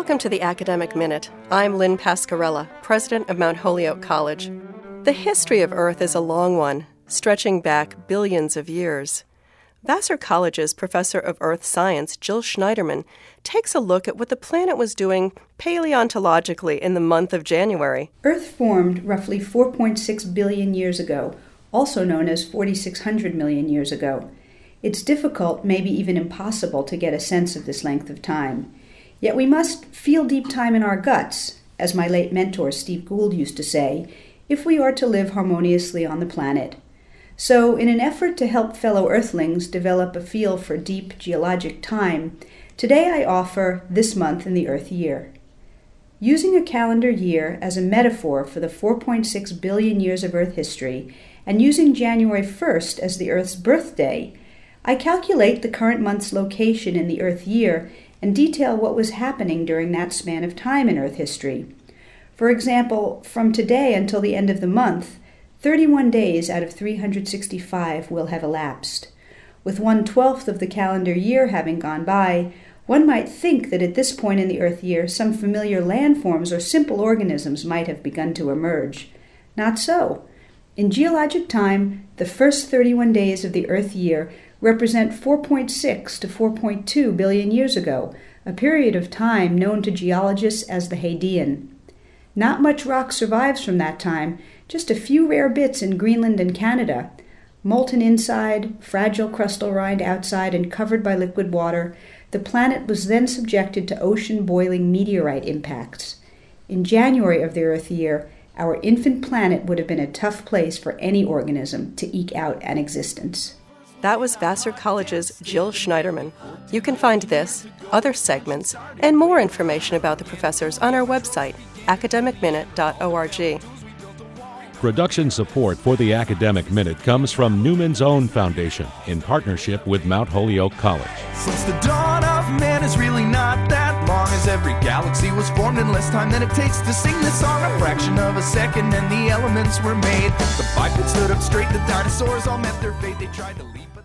Welcome to the Academic Minute. I'm Lynn Pascarella, president of Mount Holyoke College. The history of Earth is a long one, stretching back billions of years. Vassar College's professor of earth science, Jill Schneiderman, takes a look at what the planet was doing paleontologically in the month of January. Earth formed roughly 4.6 billion years ago, also known as 4,600 million years ago. It's difficult, maybe even impossible, to get a sense of this length of time. Yet we must feel deep time in our guts, as my late mentor Steve Gould used to say, if we are to live harmoniously on the planet. So, in an effort to help fellow Earthlings develop a feel for deep geologic time, today I offer This Month in the Earth Year. Using a calendar year as a metaphor for the 4.6 billion years of Earth history, and using January 1st as the Earth's birthday, I calculate the current month's location in the Earth year and detail what was happening during that span of time in Earth history. For example, from today until the end of the month, 31 days out of 365 will have elapsed. With 1/12 of the calendar year having gone by, one might think that at this point in the Earth year, some familiar landforms or simple organisms might have begun to emerge. Not so. In geologic time, the first 31 days of the Earth year represent 4.6 to 4.2 billion years ago, a period of time known to geologists as the Hadean. Not much rock survives from that time, just a few rare bits in Greenland and Canada. Molten inside, fragile crustal rind outside, and covered by liquid water, the planet was then subjected to ocean-boiling meteorite impacts. In January of the Earth year, our infant planet would have been a tough place for any organism to eke out an existence. That was Vassar College's Jill Schneiderman. You can find this, other segments, and more information about the professors on our website, academicminute.org. Production support for the Academic Minute comes from Newman's Own Foundation in partnership with Mount Holyoke College. Since the dawn of man is really not that long, as every galaxy was formed in less time than it takes to sing this song. A fraction of a second and the elements were made. The bipeds stood up straight, the dinosaurs all met their fate. They tried to leave